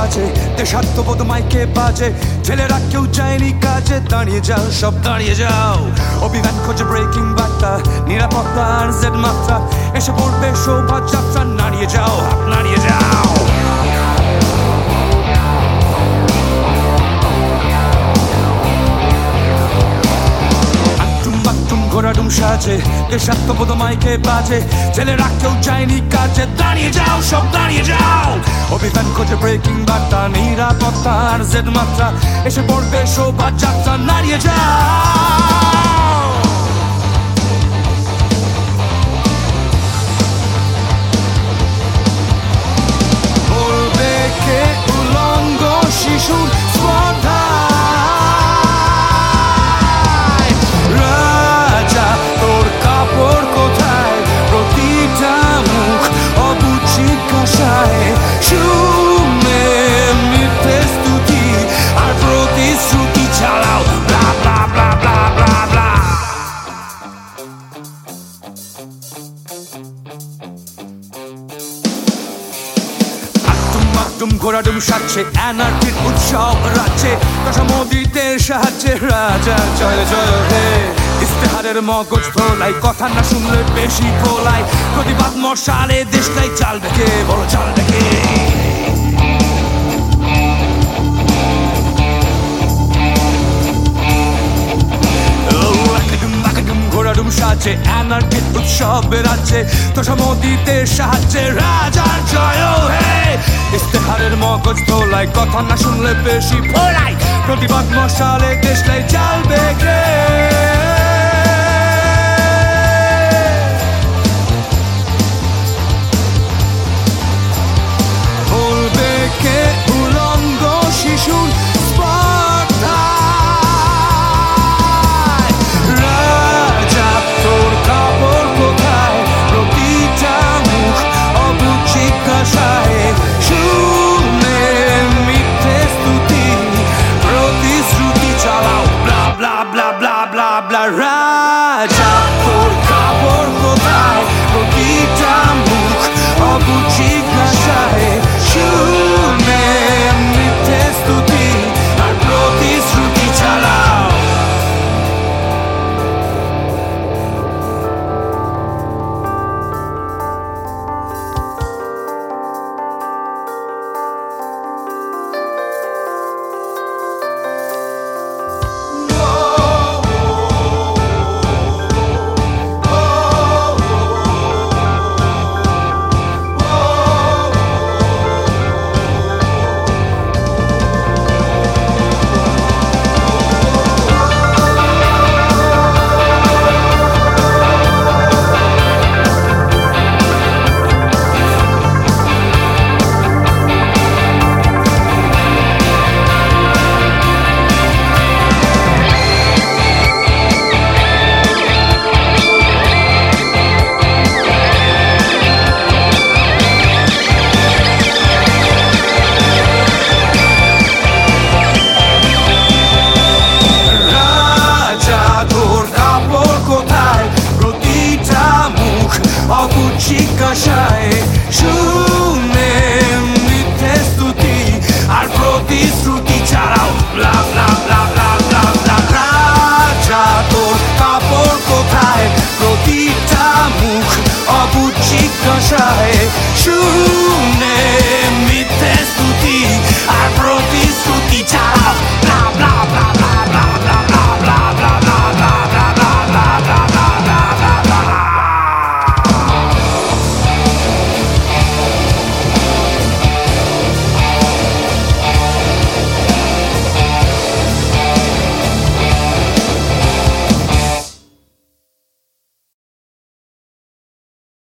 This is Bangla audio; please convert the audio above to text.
বাজে, দেশাত্মবোধ মাইকে বাজে, ছেলেরা কেউ যায়নি কাজে। দাঁড়িয়ে যাও, সব দাঁড়িয়ে যাও, অভিযান খোঁজে ব্রেকিং বার্তা, নিরাপত্তার জেড মাত্রা, এসে পড়বে শোভাযাত্রা। নাড়িয়ে যাও, হাত নাড়িয়ে যাও। ঘোরাডুম সাজে, দেশাত্মবোধ মাইকে বাজে, ছেলেরা কেউ যায়নি কাজে। দাঁড়িয়ে যাও, সব দাঁড়িয়ে যাও, অভিযান খোঁজে ব্রেকিং বার্তা, নিরাপত্তার জেড মাত্রা, এসে পড়বে শোভাযাত্রা। নাড়িয়ে যাও। বলবে কে উলঙ্গ শিশুর স্পর্ধা, শুনে মিথ্যে স্তুতি আর প্রতিশ্রুতি চালাও, ব্লা ব্লা ব্লা ব্লা ব্লা ব্লা। আটুম ঘোরাডুম সাজছে, অ্যানার্কির উৎসব রাজ্যে, দশা মোদিদের সাহায্যে রাজার জয় জয় হে। ইস্তেহারের মগজ ভোলাই, কথা না শুনলে বেশি ভোলাই, প্রতিবাদ মশালে দেশটাই চালবে কে, বড় চালবে কে। ঘোরাডুম সাজে, অ্যানার্কির উৎসব রাজ্যে, দশা মোদিদের সাহায্যে রাজার জয় হে। ইস্তেহারের মগজ ভোলাই, কথা না শুনলে বেশি ভোলাই, প্রতিবাদ মশালে দেশটাই চালবে কে। উলঙ্গ শিশুর স্পর্ধা, রাজা তোর কাপড় কোথায়, প্রতিটা মুখ অবুঝ জিজ্ঞাসায়, শুনে মিথ্যে স্তুতি প্রতিশ্রুতি চালাও, ব্লা ব্লা ব্লা ব্লা ব্লা ব্লা। রাজা তোর কাপড় কোথায়, প্রতিটা মুখ অবুঝ জিজ্ঞাসায়, শুনে মিথ্যে স্তুতি আর প্রতিশ্রুতি চালাও। জিজ্ঞাসায়, শুনে মিথ্যে স্তুতি আর প্রতিশ্রুতি চালাও, ব্লা ব্লা ব্লা ব্লা ব্লা ব্লা। রাজা তোর কাপড় কোথায়, প্রতিটা মুখ অবুঝ জিজ্ঞাসায়, শুনে